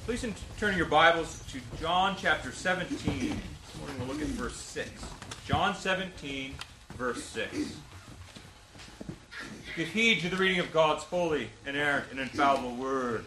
Please turn your Bibles to John chapter 17. This morning we'll look at verse 6. John 17, verse 6. Give heed to the reading of God's holy, inerrant, and infallible word.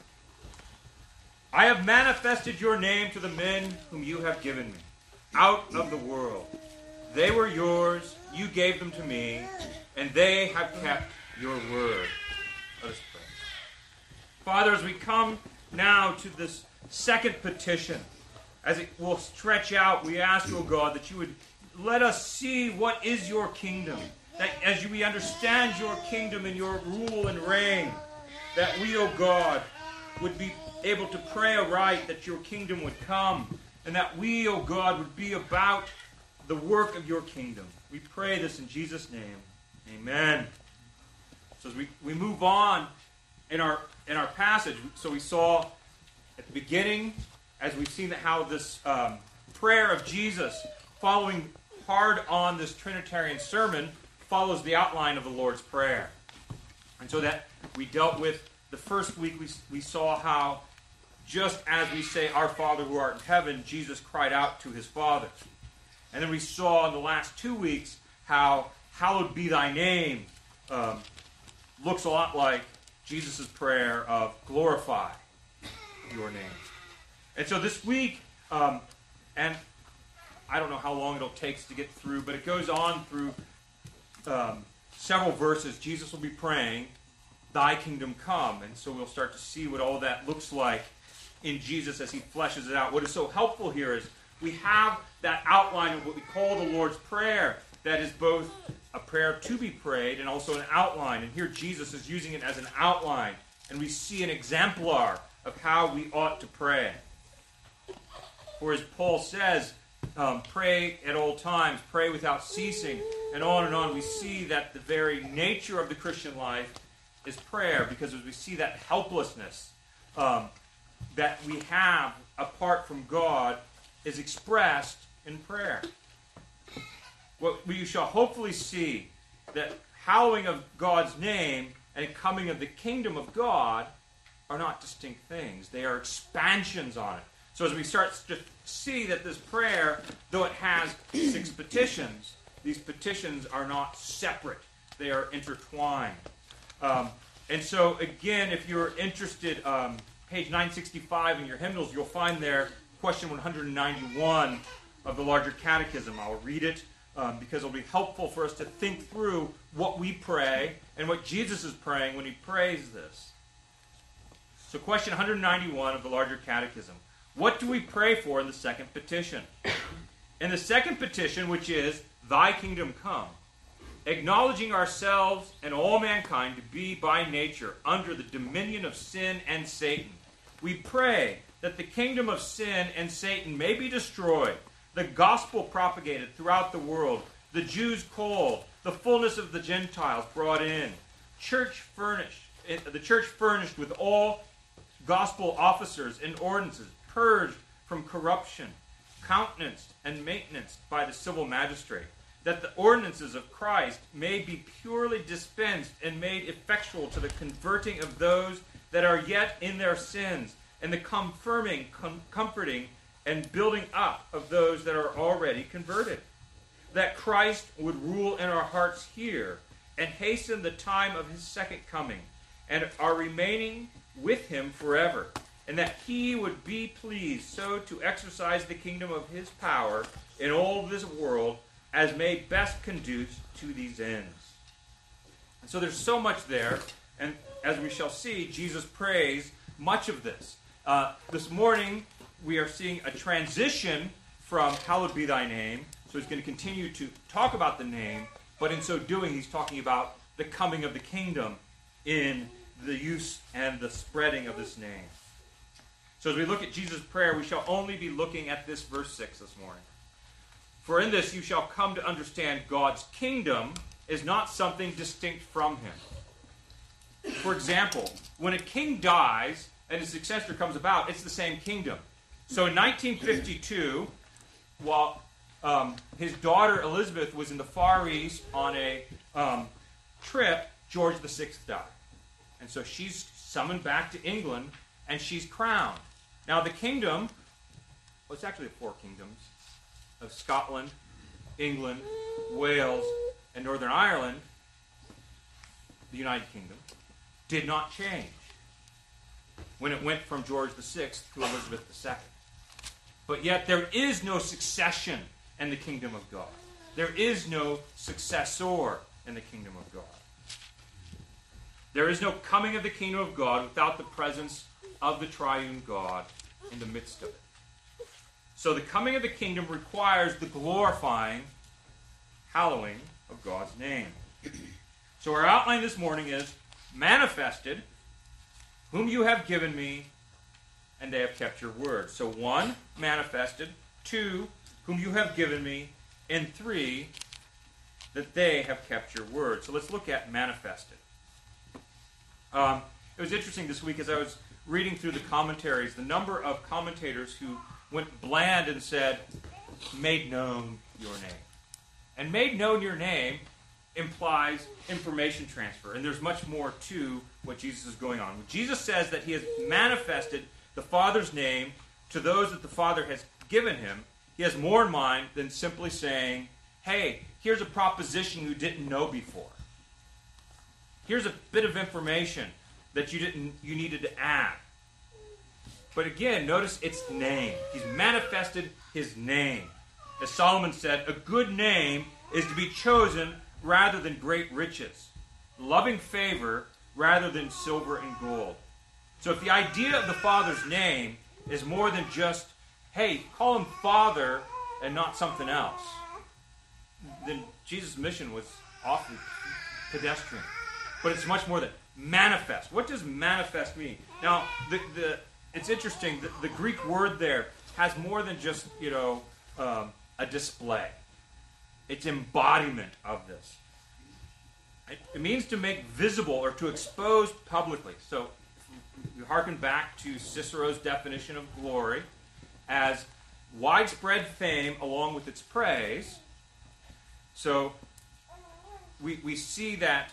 I have manifested your name to the men whom you have given me, out of the world. They were yours, you gave them to me, and they have kept your word. Let us pray. Father, as we come now to this second petition, as it will stretch out, we ask, O God, that you would let us see what is your kingdom. That as we understand your kingdom and your rule and reign, that we, O God, would be able to pray aright that your kingdom would come, and that we, O God, would be about the work of your kingdom. We pray this in Jesus' name. Amen. So as we move on in our passage, so we saw at the beginning, as we've seen how this prayer of Jesus, following hard on this Trinitarian sermon, follows the outline of the Lord's Prayer. And so that we dealt with the first week, we saw how just as we say, Our Father who art in heaven, Jesus cried out to his Father. And then we saw in the last 2 weeks how hallowed be thy name looks a lot like Jesus' prayer of glorify your name. And so this week, and I don't know how long it'll take to get through, but it goes on through several verses. Jesus will be praying, thy kingdom come. And so we'll start to see what all that looks like in Jesus as he fleshes it out. What is so helpful here is we have that outline of what we call the Lord's Prayer that is both a prayer to be prayed and also an outline. And here Jesus is using it as an outline. And we see an exemplar of how we ought to pray. For as Paul says, pray at all times, pray without ceasing, and on, we see that the very nature of the Christian life is prayer, because as we see that helplessness that we have apart from God is expressed in prayer. What you shall hopefully see that hallowing of God's name and coming of the kingdom of God are not distinct things. They are expansions on it. So as we start to see that this prayer, though it has 6 petitions, these petitions are not separate. They are intertwined. And so, again, if you're interested, page 965 in your hymnals, you'll find there question 191 of the larger catechism. I'll read it because it'll be helpful for us to think through what we pray and what Jesus is praying when he prays this. So question 191 of the larger catechism. What do we pray for in the second petition? In the second petition, which is, thy kingdom come, acknowledging ourselves and all mankind to be by nature under the dominion of sin and Satan, we pray that the kingdom of sin and Satan may be destroyed, the gospel propagated throughout the world, the Jews called, the fullness of the Gentiles brought in, the church furnished with all gospel officers and ordinances, purged from corruption, countenanced and maintenanced by the civil magistrate, that the ordinances of Christ may be purely dispensed and made effectual to the converting of those that are yet in their sins, and the confirming, comforting, and building up of those that are already converted. That Christ would rule in our hearts here, and hasten the time of his second coming, and our remaining with him forever, and that he would be pleased so to exercise the kingdom of his power in all this world as may best conduce to these ends. And so there's so much there, and as we shall see, Jesus prays much of this. This morning, we are seeing a transition from hallowed be thy name. So he's going to continue to talk about the name, but in so doing, he's talking about the coming of the kingdom in the use and the spreading of this name. So as we look at Jesus' prayer, we shall only be looking at this verse 6 this morning. For in this you shall come to understand God's kingdom is not something distinct from him. For example, when a king dies and his successor comes about, it's the same kingdom. So in 1952, while his daughter Elizabeth was in the Far East on a trip, George VI died. And so she's summoned back to England, and she's crowned. Now the kingdom, well, it's actually the four kingdoms of Scotland, England, Wales, and Northern Ireland, the United Kingdom, did not change when it went from George VI to Elizabeth II. But yet there is no succession in the kingdom of God. There is no successor in the kingdom of God. There is no coming of the kingdom of God without the presence of the triune God in the midst of it. So the coming of the kingdom requires the glorifying, hallowing of God's name. So our outline this morning is manifested, whom you have given me, and they have kept your word. So 1, manifested. 2, whom you have given me. And 3, that they have kept your word. So let's look at manifested. It was interesting this week as I was reading through the commentaries, the number of commentators who went bland and said, made known your name. And made known your name implies information transfer. And there's much more to what Jesus is going on. When Jesus says that he has manifested the Father's name to those that the Father has given him, he has more in mind than simply saying, hey, here's a proposition you didn't know before. Here's a bit of information that you needed to add. But again, notice its name. He's manifested his name. As Solomon said, a good name is to be chosen rather than great riches, loving favor rather than silver and gold. So if the idea of the Father's name is more than just, hey, call him Father and not something else, then Jesus' mission was awfully pedestrian. But it's much more than manifest. What does manifest mean? Now, it's interesting. The Greek word there has more than just, a display. It's embodiment of this. It means to make visible or to expose publicly. So you hearken back to Cicero's definition of glory as widespread fame along with its praise. So we see that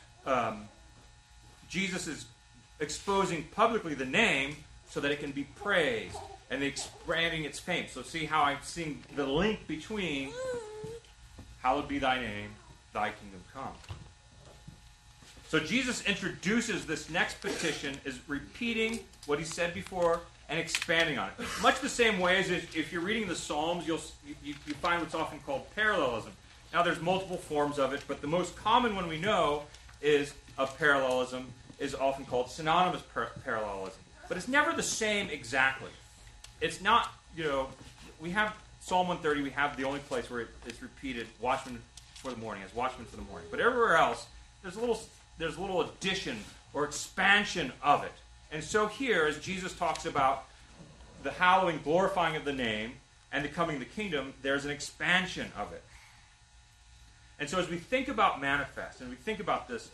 Jesus is exposing publicly the name so that it can be praised and expanding its fame. So see how I'm seeing the link between hallowed be thy name, thy kingdom come. So Jesus introduces this next petition as repeating what he said before and expanding on it. Much the same way as if you're reading the Psalms, you find what's often called parallelism. Now there's multiple forms of it, but the most common one we know is of parallelism is often called synonymous parallelism. But it's never the same exactly. It's not, we have Psalm 130, we have the only place where it's repeated, watchman for the morning, as watchman for the morning. But everywhere else, there's a little addition or expansion of it. And so here, as Jesus talks about the hallowing, glorifying of the name, and the coming of the kingdom, there's an expansion of it. And so as we think about manifest, and we think about this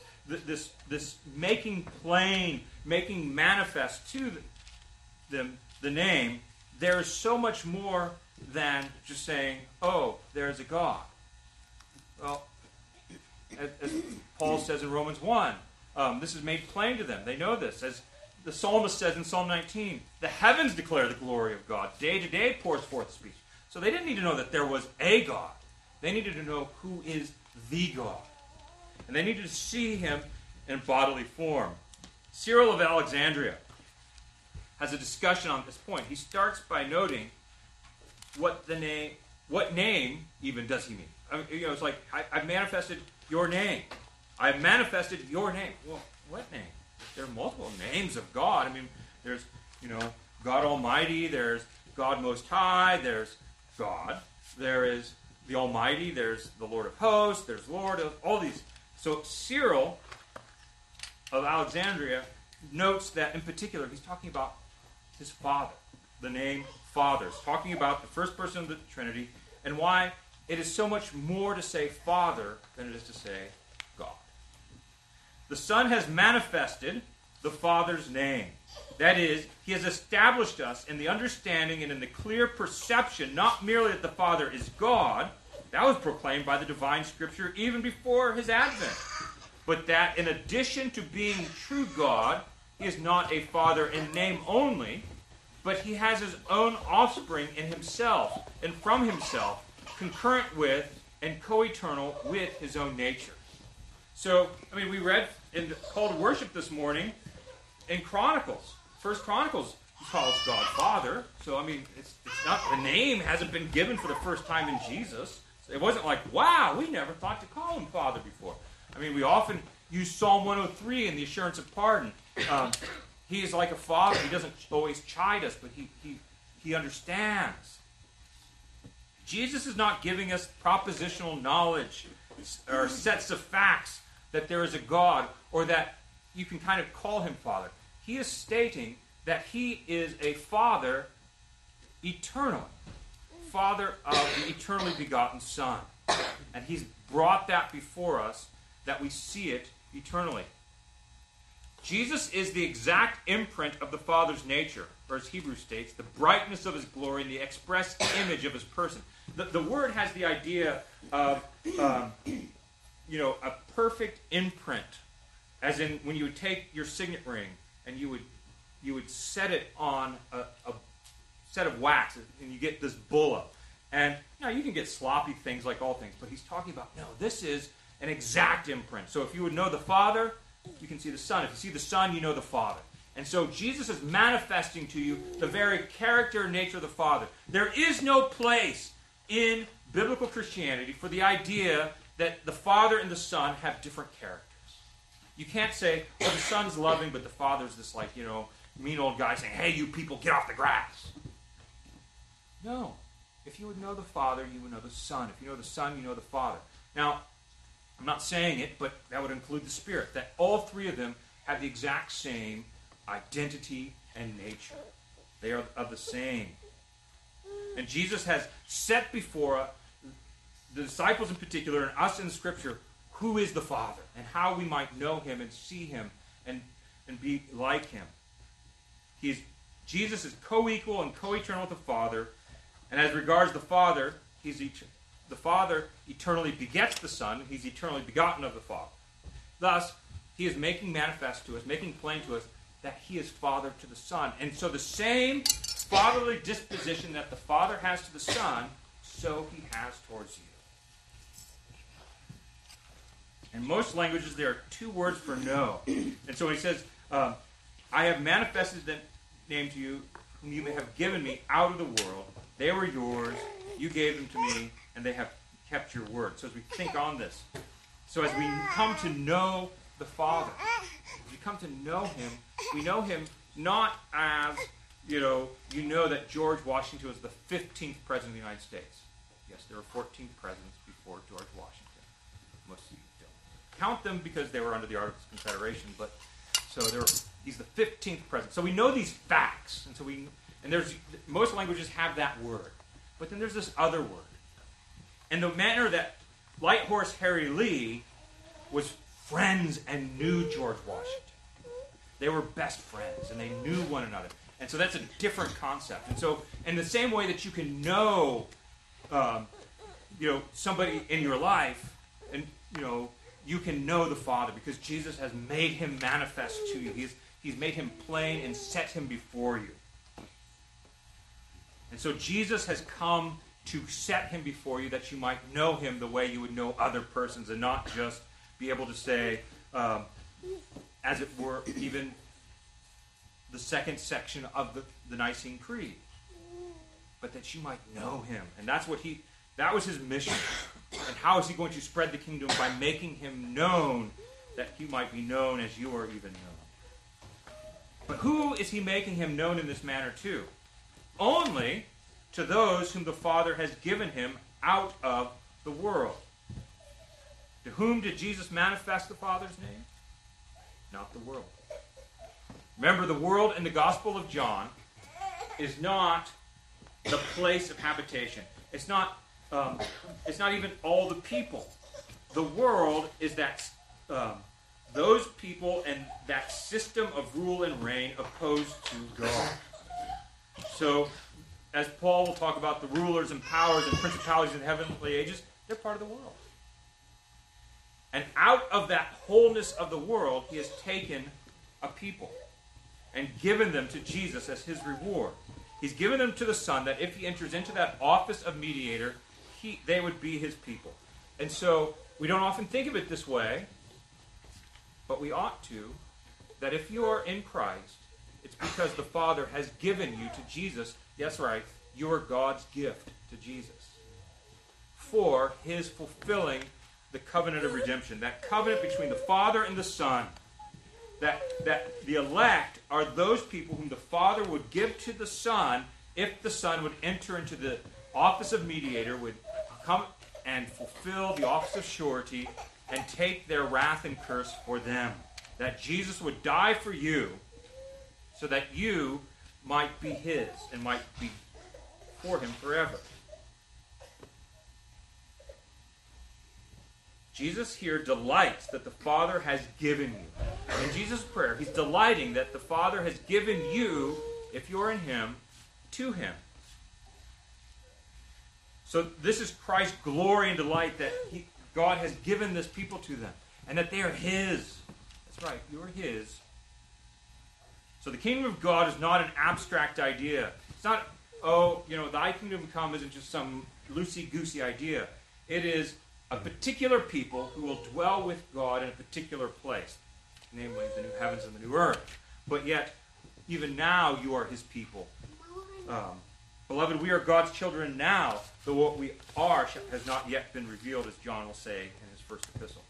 making plain, making manifest to the name, there is so much more than just saying, oh, there's a God. Well, as Paul says in Romans 1, this is made plain to them. They know this. As the psalmist says in Psalm 19, the heavens declare the glory of God. Day to day pours forth speech. So they didn't need to know that there was a God. They needed to know who is the God. And they needed to see him in bodily form. Cyril of Alexandria has a discussion on this point. He starts by noting what name even does he mean? I mean, it's like, I've manifested your name. I've manifested your name. Well, what name? There are multiple names of God. I mean, there's, God Almighty, there's God Most High, there's God, there is the Almighty, there's the Lord of Hosts, there's Lord of all these. So Cyril of Alexandria notes that in particular he's talking about his Father, the name Father. He's talking about the first person of the Trinity and why it is so much more to say Father than it is to say God. The Son has manifested the Father's name. That is, he has established us in the understanding and in the clear perception, not merely that the Father is God, that was proclaimed by the divine Scripture even before his advent, but that in addition to being true God, he is not a Father in name only, but he has his own offspring in himself and from himself, concurrent with and co-eternal with his own nature. So, we read in the call to worship this morning in Chronicles. First Chronicles calls God Father. So, it's not, the name hasn't been given for the first time in Jesus. It wasn't like, wow, we never thought to call him Father before. We often use Psalm 103 and the assurance of pardon. He is like a father. He doesn't always chide us, but he understands. Jesus is not giving us propositional knowledge or sets of facts that there is a God or that you can kind of call him Father. He is stating that he is a Father eternally. Father of the eternally begotten Son. And he's brought that before us that we see it eternally. Jesus is the exact imprint of the Father's nature, or as Hebrews states, the brightness of his glory and the express image of his person. The word has the idea of, a perfect imprint, as in when you would take your signet ring and you would set it on a set of wax, and you get this bulla. And you can get sloppy things like all things, but he's talking about, no, this is an exact imprint. So if you would know the Father, you can see the Son. If you see the Son, you know the Father. And so Jesus is manifesting to you the very character and nature of the Father. There is no place in biblical Christianity for the idea that the Father and the Son have different characters. You can't say, the Son's loving, but the Father's this mean old guy saying, hey, you people, get off the grass. No. If you would know the Father, you would know the Son. If you know the Son, you know the Father. Now, I'm not saying it, but that would include the Spirit, that all three of them have the exact same identity and nature. They are of the same. And Jesus has set before the disciples in particular, and us in Scripture, who is the Father, and how we might know him and see him and be like him. Jesus is co-equal and co-eternal with the Father, and as regards the Father, the Father eternally begets the Son. He's eternally begotten of the Father. Thus, he is making manifest to us, making plain to us, that he is Father to the Son. And so the same fatherly disposition that the Father has to the Son, so he has towards you. In most languages, there are two words for know. And so he says, I have manifested the name to you, whom you may have given me out of the world. They were yours. You gave them to me, and they have kept your word. So as we think on this, so as we come to know the Father, as we come to know him, we know him not as, you know that George Washington was the 15th president of the United States. Yes, there were 14 presidents before George Washington. Most of you don't count them because they were under the Articles of Confederation, but so he's the 15th president. So we know these facts, and there's most languages have that word. But then there's this other word. And the manner that Light Horse Harry Lee was friends and knew George Washington. They were best friends, and they knew one another. And so that's a different concept. And so in the same way that you can know, somebody in your life, and, you can know the Father because Jesus has made him manifest to you. He's made him plain and set him before you. And so Jesus has come to set him before you that you might know him the way you would know other persons and not just be able to say, as it were, even the second section of the Nicene Creed. But that you might know him. And that was his mission. And how is he going to spread the kingdom? By making him known that he might be known as you are even known. But who is he making him known in this manner to? Only to those whom the Father has given him out of the world. To whom did Jesus manifest the Father's name? Not the world. Remember, the world in the Gospel of John is not the place of habitation. It's not even all the people. The world is that those people and that system of rule and reign opposed to God. So, as Paul will talk about the rulers and powers and principalities in the heavenly ages, they're part of the world. And out of that wholeness of the world, he has taken a people and given them to Jesus as his reward. He's given them to the Son, that if he enters into that office of mediator, they would be his people. And so we don't often think of it this way, but we ought to, that if you are in Christ, it's because the Father has given you to Jesus. That's right, you're God's gift to Jesus for his fulfilling the covenant of redemption, that covenant between the Father and the Son. That the elect are those people whom the Father would give to the Son if the Son would enter into the office of mediator, would come and fulfill the office of surety and take their wrath and curse for them. That Jesus would die for you so that you might be his and might be for him forever. Jesus here delights that the Father has given you. In Jesus' prayer, he's delighting that the Father has given you, if you're in him, to him. So this is Christ's glory and delight that God has given this people to them, and that they are his. That's right, you are his. So the kingdom of God is not an abstract idea. It's not, thy kingdom come isn't just some loosey-goosey idea. It is a particular people who will dwell with God in a particular place, namely the new heavens and the new earth. But yet, even now, you are his people. Beloved, we are God's children now, though what we are has not yet been revealed, as John will say in his first epistle.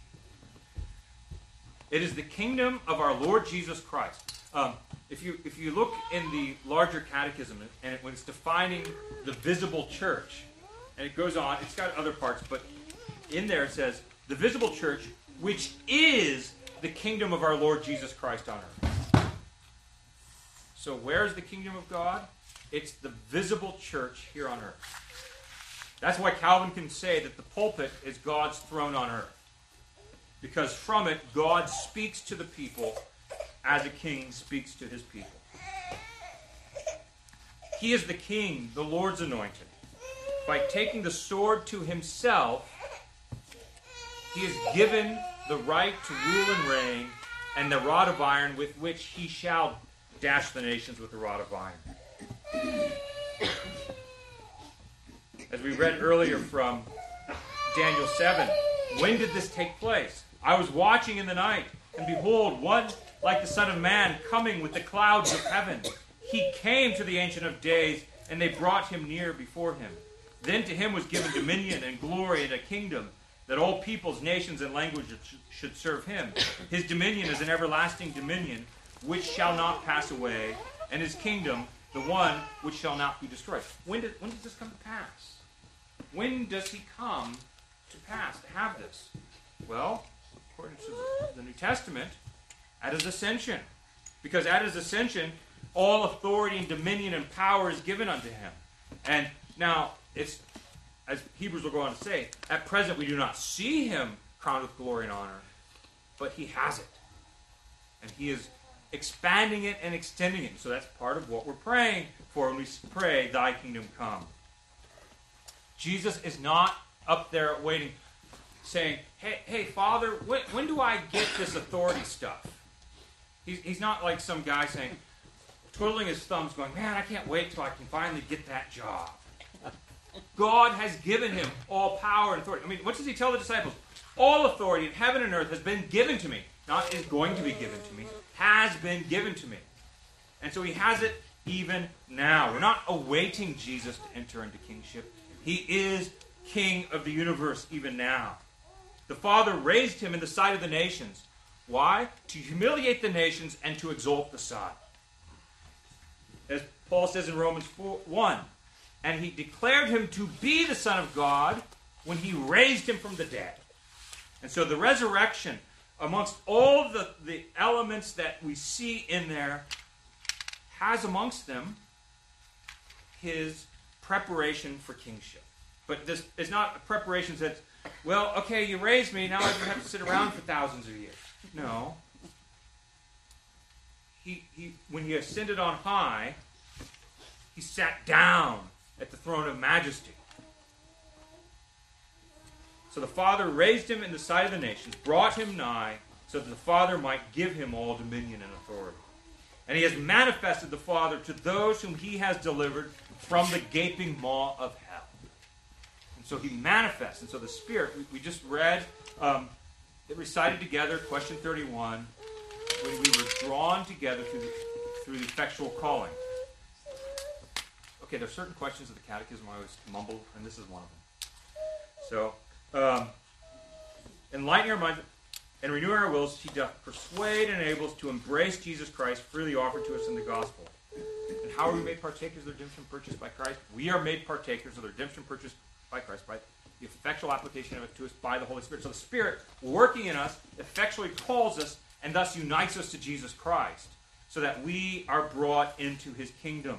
It is the kingdom of our Lord Jesus Christ. If you look in the larger catechism, and when it's defining the visible church, and it goes on, it's got other parts, but in there it says, the visible church, which is the kingdom of our Lord Jesus Christ on earth. So where's the kingdom of God? It's the visible church here on earth. That's why Calvin can say that the pulpit is God's throne on earth. Because from it, God speaks to the people as a king speaks to his people. He is the king, the Lord's anointed. By taking the sword to himself, he is given the right to rule and reign, and the rod of iron with which he shall dash the nations with the rod of iron. As we read earlier from Daniel 7, when did this take place? I was watching in the night, and behold, one like the Son of Man coming with the clouds of heaven. He came to the Ancient of Days, and they brought him near before him. Then to him was given dominion and glory and a kingdom, that all peoples, nations, and languages should serve him. His dominion is an everlasting dominion, which shall not pass away, and his kingdom, the one which shall not be destroyed. When does this come to pass? When does he come to pass, to have this? Well, according to the New Testament, at his ascension. Because at his ascension, all authority and dominion and power is given unto him. And now, it's, as Hebrews will go on to say, at present we do not see him crowned with glory and honor, but he has it. And he is expanding it and extending it. So that's part of what we're praying for when we pray, thy kingdom come. Jesus is not up there waiting, saying, hey, Father, when do I get this authority stuff? He's not like some guy saying, twiddling his thumbs, going, man, I can't wait till I can finally get that job. God has given him all power and authority. I mean, what does he tell the disciples? All authority in heaven and earth has been given to me. Not is going to be given to me. Has been given to me. And so he has it even now. We're not awaiting Jesus to enter into kingship. He is King of the universe even now. The Father raised him in the sight of the nations. Why? To humiliate the nations and to exalt the Son. As Paul says in Romans 1, and he declared him to be the Son of God when he raised him from the dead. And so the resurrection, amongst all the elements that we see in there, has amongst them his preparation for kingship. But this is not a preparation that, well, okay, you raised me, now I don't have to sit around for thousands of years. No. He when he ascended on high, he sat down at the throne of majesty. So the Father raised him in the sight of the nations, brought him nigh, so that the Father might give him all dominion and authority. And he has manifested the Father to those whom he has delivered from the gaping maw of hell. And so he manifests. And so the Spirit, we just read, it recited together, question 31, when we were drawn together through the effectual calling. Okay, there are certain questions of the Catechism I always mumble, and this is one of them. So, enlighten our minds and renew our wills, he doth persuade and enable us to embrace Jesus Christ freely offered to us in the gospel. And how are we made partakers of the redemption purchased by Christ? We are made partakers of the redemption purchased by Christ by the effectual application of it to us by the Holy Spirit. So the Spirit, working in us, effectually calls us and thus unites us to Jesus Christ, so that we are brought into his kingdom.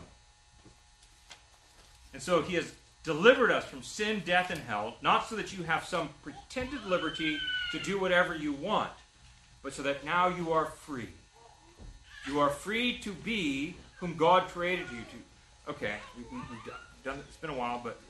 And so he has delivered us from sin, death, and hell, not so that you have some pretended liberty to do whatever you want, but so that now you are free. You are free to be whom God created you to. Okay, we've done it. It's been a while, but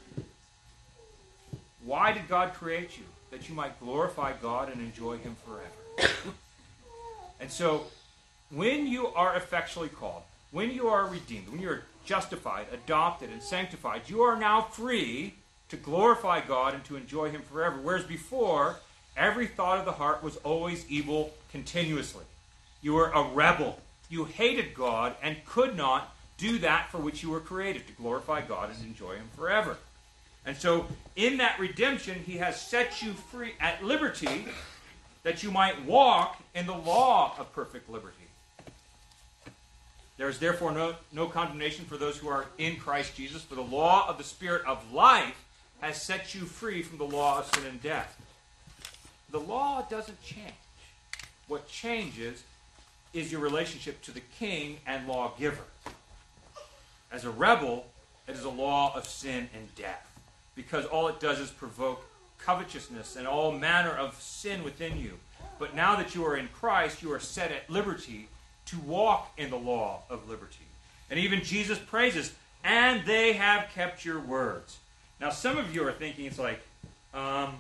why did God create you? That you might glorify God and enjoy him forever. And so, when you are effectually called, when you are redeemed, when you are justified, adopted, and sanctified, you are now free to glorify God and to enjoy him forever. Whereas before, every thought of the heart was always evil continuously. You were a rebel. You hated God and could not do that for which you were created, to glorify God and enjoy him forever. And so, in that redemption, he has set you free at liberty, that you might walk in the law of perfect liberty. There is therefore no condemnation for those who are in Christ Jesus, for the law of the Spirit of life has set you free from the law of sin and death. The law doesn't change. What changes is your relationship to the king and lawgiver. As a rebel, it is a law of sin and death, because all it does is provoke covetousness and all manner of sin within you. But now that you are in Christ, you are set at liberty to walk in the law of liberty. And even Jesus praises, and they have kept your words. Now some of you are thinking, it's like, I'm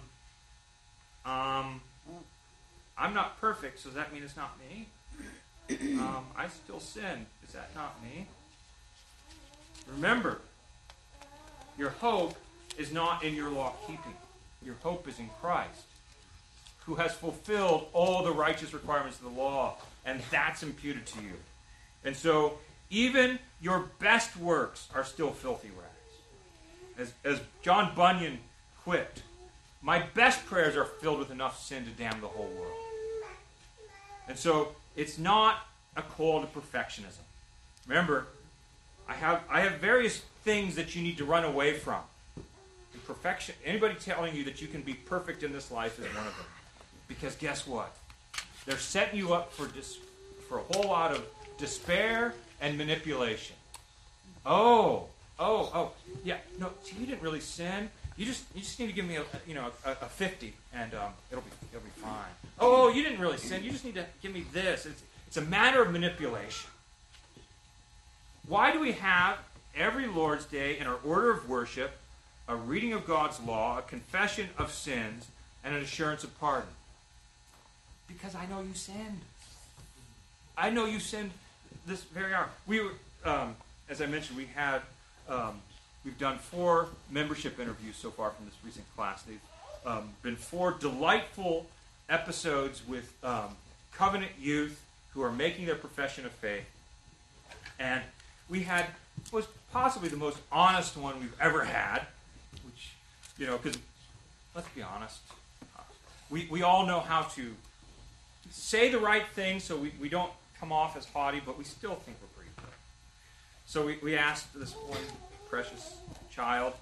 not perfect, so does that mean it's not me? I still sin. Is that not me? Remember, your hope is not in your law keeping. Your hope is in Christ, who has fulfilled all the righteous requirements of the law, and that's imputed to you. And so, even your best works are still filthy rags. As John Bunyan quipped, my best prayers are filled with enough sin to damn the whole world. And so, it's not a call to perfectionism. Remember, I have various things that you need to run away from. And perfection, anybody telling you that you can be perfect in this life is one of them. Because guess what? They're setting you up for a whole lot of despair and manipulation. Oh, yeah. No, see, you didn't really sin. You just need to give me a 50, and it'll be fine. Oh, you didn't really sin. You just need to give me this. It's a matter of manipulation. Why do we have every Lord's Day in our order of worship a reading of God's law, a confession of sins, and an assurance of pardon? Because I know you sinned. I know you sinned this very hour. We were, as I mentioned, we've done 4 membership interviews so far from this recent class. They've been 4 delightful episodes with covenant youth who are making their profession of faith. And we had was possibly the most honest one we've ever had, which, because let's be honest, we all know how to say the right thing so we don't come off as haughty, but we still think we're pretty good. So we asked this one precious child,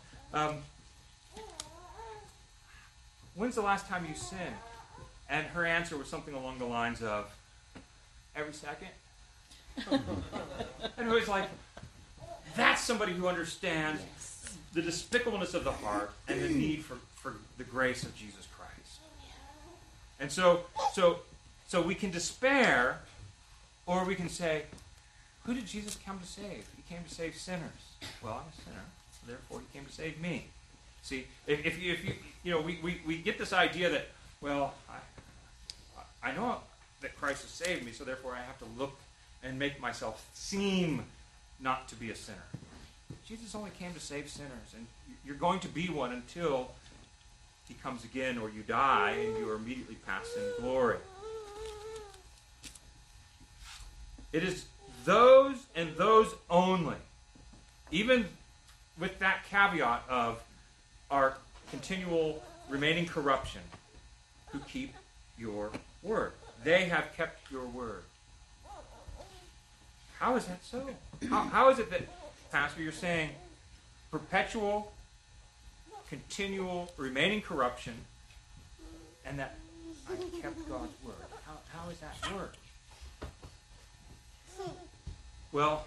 when's the last time you sinned? And her answer was something along the lines of, every second. And it was like, that's somebody who understands the despicableness of the heart and the need for the grace of Jesus Christ. And so we can despair, or we can say, who did Jesus come to save? He came to save sinners. Well, I'm a sinner, so therefore he came to save me. See, if we get this idea that, well, I know that Christ has saved me, so therefore I have to look and make myself seem not to be a sinner. Jesus only came to save sinners, and you're going to be one until he comes again or you die and you are immediately passed in glory. It is those and those only, even with that caveat of our continual remaining corruption, who keep your word. They have kept your word. How is that so? How is it that, Pastor, you're saying perpetual, continual, remaining corruption, and that I kept God's word? How is that word? Well,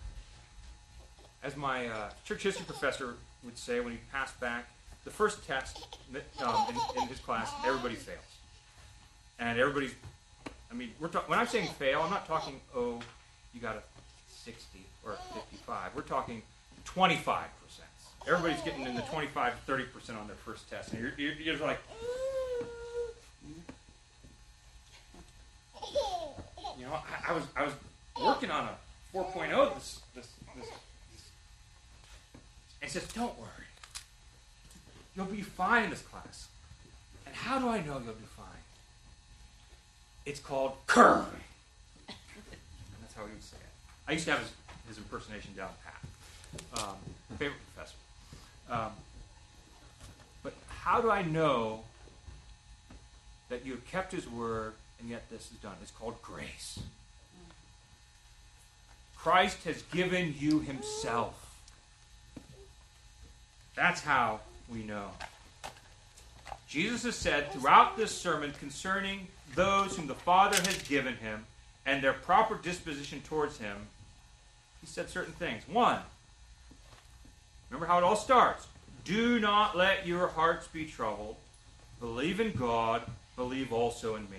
as my church history professor would say when he passed back, the first test in his class, everybody fails. And everybody's, when I'm saying fail, I'm not talking, you got a 60 or a 55. We're talking 25%. Everybody's getting in the 25 to 30% on their first test. And you're just like, I was working on a 4.0 this and he says, don't worry. You'll be fine in this class. And how do I know you'll be fine? It's called curve. And that's how he would say it. I used to have his impersonation down pat. Favorite professor. But how do I know that you have kept his word and yet this is done? It's called grace. Christ has given you himself. That's how we know. Jesus has said throughout this sermon concerning those whom the Father has given him and their proper disposition towards him, he said certain things. One, remember how it all starts. Do not let your hearts be troubled. Believe in God. Believe also in me.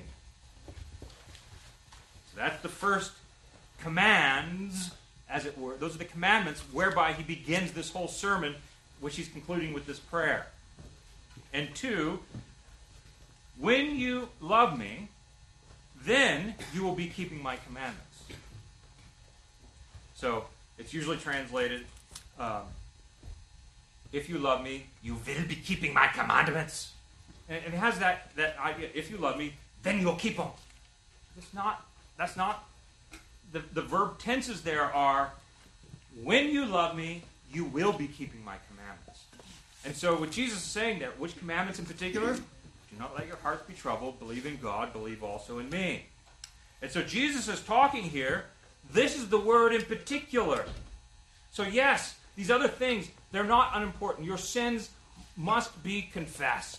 So that's the first commands, as it were. Those are the commandments whereby he begins this whole sermon, which he's concluding with this prayer. And two, when you love me, then you will be keeping my commandments. So it's usually translated, if you love me, you will be keeping my commandments. And it has that idea, if you love me, then you'll keep them. That's not, the verb tenses there are, when you love me, you will be keeping my commandments. And so what Jesus is saying there, which commandments in particular? Do not let your hearts be troubled. Believe in God. Believe also in me. And so Jesus is talking here. This is the word in particular. So yes, these other things, they're not unimportant. Your sins must be confessed.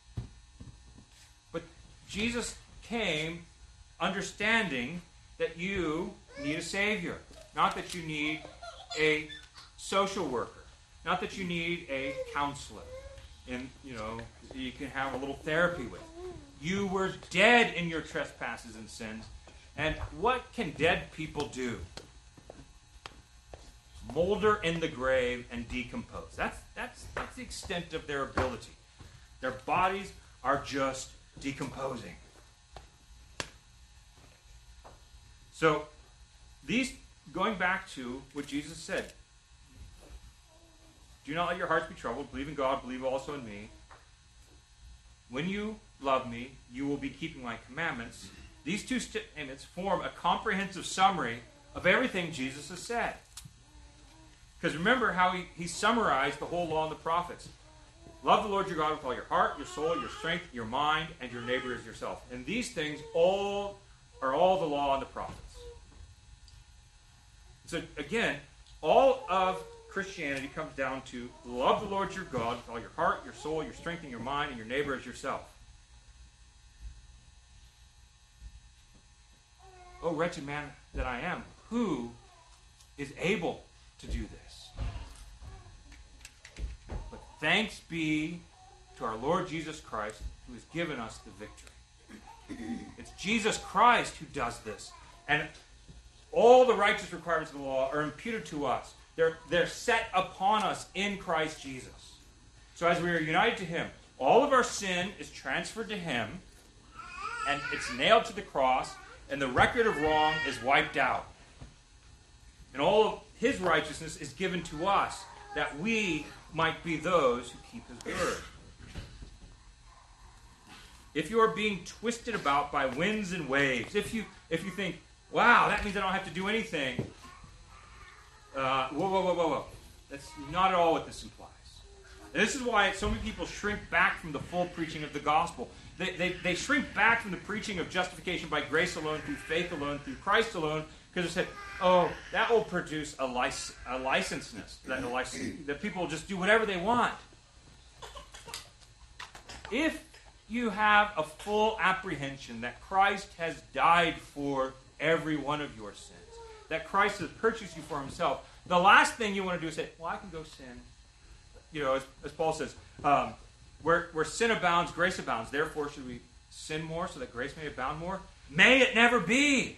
But Jesus came understanding that you need a Savior. Not that you need a social worker. Not that you need a counselor. And, you can have a little therapy with. You were dead in your trespasses and sins. And what can dead people do? Molder in the grave and decompose. That's the extent of their ability. Their bodies are just decomposing. So, going back to what Jesus said, do not let your hearts be troubled. Believe in God. Believe also in me. When you love me, you will be keeping my commandments. These two statements form a comprehensive summary of everything Jesus has said. Because remember how he summarized the whole law and the prophets. Love the Lord your God with all your heart, your soul, your strength, your mind, and your neighbor as yourself. And these things all are all the law and the prophets. So again, all of Christianity comes down to love the Lord your God with all your heart, your soul, your strength, and your mind, and your neighbor as yourself. Oh, wretched man that I am, who is able to do this? But thanks be to our Lord Jesus Christ, who has given us the victory. It's Jesus Christ who does this. And all the righteous requirements of the law are imputed to us. They're set upon us in Christ Jesus. So as we are united to him, all of our sin is transferred to him, and it's nailed to the cross, and the record of wrong is wiped out. And all of his righteousness is given to us, that we might be those who keep his word. If you are being twisted about by winds and waves, if you think, wow, that means I don't have to do anything, whoa. That's not at all what this implies. And this is why so many people shrink back from the full preaching of the gospel. They shrink back from the preaching of justification by grace alone, through faith alone, through Christ alone, because they say, oh, that will produce a licentiousness, that people will just do whatever they want. If you have a full apprehension that Christ has died for every one of your sins, that Christ has purchased you for himself, the last thing you want to do is say, well, I can go sin. You know, as Paul says, where sin abounds, grace abounds. Therefore, should we sin more so that grace may abound more? May it never be.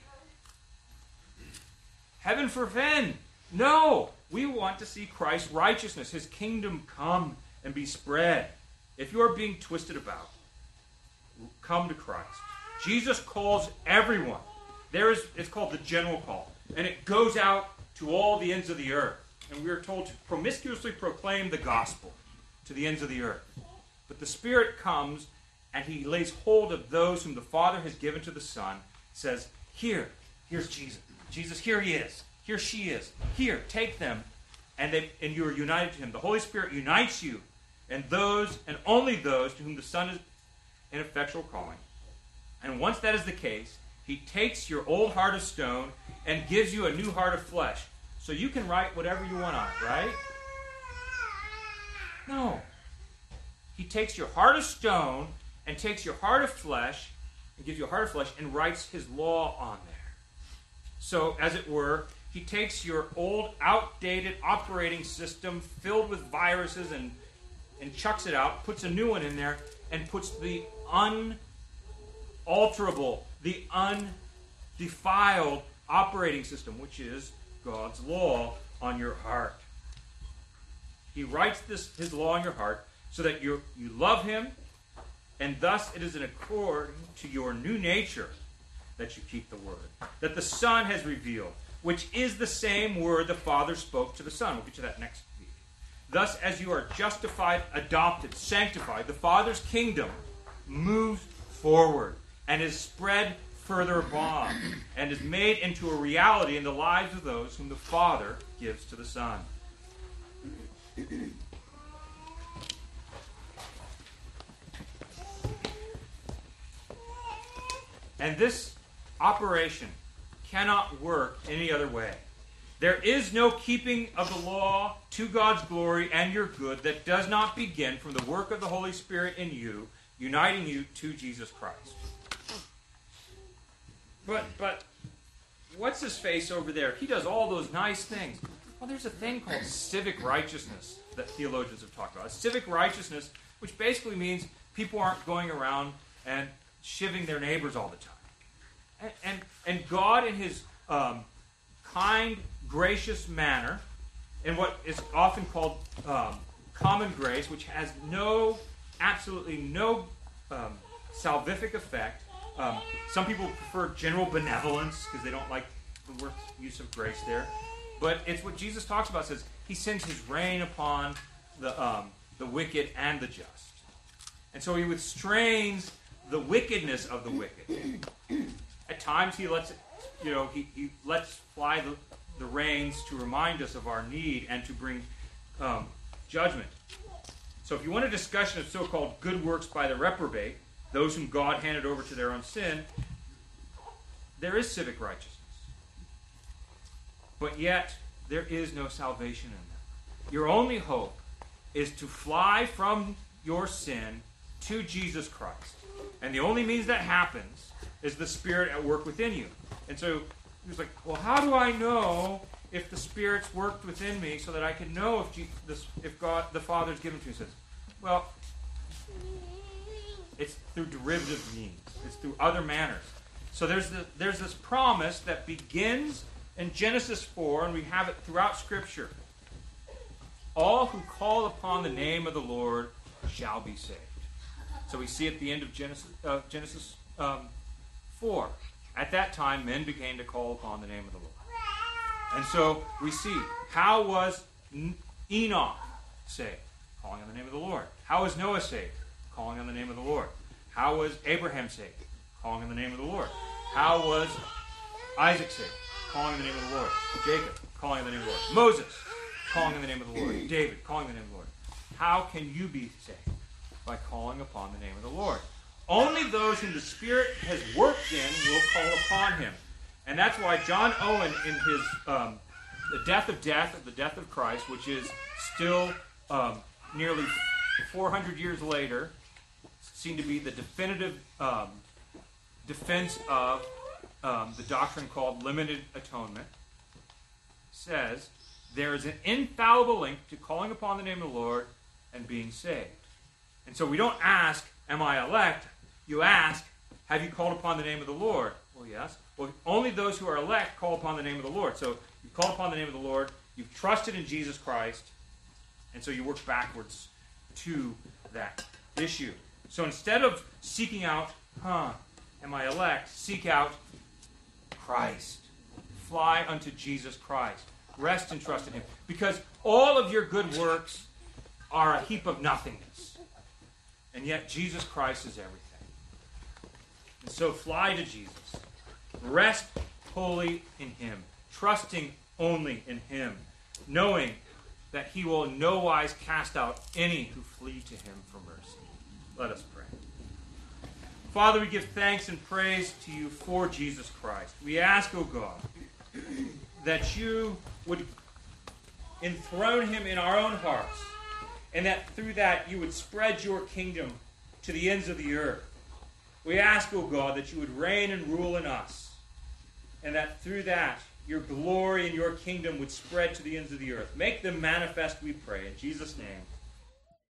Heaven forbid. No. We want to see Christ's righteousness, his kingdom come and be spread. If you are being twisted about, come to Christ. Jesus calls everyone. It's called the general call. And it goes out to all the ends of the earth. And we are told to promiscuously proclaim the gospel to the ends of the earth. But the Spirit comes and he lays hold of those whom the Father has given to the Son, says, here's Jesus. Jesus, here he is. Here she is. Here, take them. And you are united to him. The Holy Spirit unites you and those and only those to whom the Son is an effectual calling. And once that is the case, he takes your old heart of stone and gives you a new heart of flesh. So you can write whatever you want on it, right? No. He takes your heart of stone and takes your heart of flesh and gives you a heart of flesh and writes his law on there. So, as it were, he takes your old, outdated operating system filled with viruses and chucks it out, puts a new one in there, and puts the unalterable, the undefiled operating system, which is God's law, on your heart. He writes his law on your heart so that you love him, and thus it is in accord to your new nature that you keep the word that the Son has revealed, which is the same word the Father spoke to the Son. We'll get to that next week. Thus, as you are justified, adopted, sanctified, the Father's kingdom moves forward and is spread further abroad and is made into a reality in the lives of those whom the Father gives to the Son. And this operation cannot work any other way. There is no keeping of the law to God's glory and your good that does not begin from the work of the Holy Spirit in you, uniting you to Jesus Christ. But what's his face over there? He does all those nice things. Well, there's a thing called civic righteousness that theologians have talked about. Civic righteousness, which basically means people aren't going around and shivving their neighbors all the time. And God, in his kind, gracious manner, in what is often called common grace, which has absolutely no salvific effect. Some people prefer general benevolence because they don't like the word use of grace there. But it's what Jesus talks about. Says he sends his rain upon the wicked and the just. And so he restrains the wickedness of the wicked. At times he lets he lets fly the reins to remind us of our need and to bring judgment. So if you want a discussion of so-called good works by the reprobate, those whom God handed over to their own sin, there is civic righteousness. But yet, there is no salvation in them. Your only hope is to fly from your sin to Jesus Christ. And the only means that happens is the Spirit at work within you. And so he was like, well, how do I know if the Spirit's worked within me so that I can know if God, the Father's given to me? He says, well, it's through derivative means. It's through other manners. So there's this promise that begins in Genesis 4, and we have it throughout Scripture. All who call upon the name of the Lord shall be saved. So we see at the end of Genesis 4. At that time, men began to call upon the name of the Lord. And so we see, how was Enoch saved? Calling on the name of the Lord. How was Noah saved? Calling on the name of the Lord. How was Abraham saved? Calling on the name of the Lord. How was Isaac saved? Calling on the name of the Lord. Jacob, calling on the name of the Lord. Moses, calling on the name of the Lord. David, calling on the name of the Lord. How can you be saved? By calling upon the name of the Lord. Only those whom the Spirit has worked in will call upon him. And that's why John Owen, in his The Death of Death, the Death of Christ, which is still nearly 400 years later, seemed to be the definitive defense of the doctrine called limited atonement, says there is an infallible link to calling upon the name of the Lord and being saved. And so we don't ask, am I elect? You ask, have you called upon the name of the Lord? Well, yes. Well, only those who are elect call upon the name of the Lord. So you call upon the name of the Lord, you've trusted in Jesus Christ, and so you work backwards to that issue. So instead of seeking out, am I elect? Seek out Christ. Fly unto Jesus Christ. Rest and trust in him. Because all of your good works are a heap of nothingness. And yet Jesus Christ is everything. And so fly to Jesus. Rest wholly in him. Trusting only in him. Knowing that he will in no wise cast out any who flee to him for mercy. Let us pray. Father, we give thanks and praise to you for Jesus Christ. We ask, O God, that you would enthrone him in our own hearts, and that through that you would spread your kingdom to the ends of the earth. We ask, O God, that you would reign and rule in us, and that through that your glory and your kingdom would spread to the ends of the earth. Make them manifest, we pray. In Jesus' name.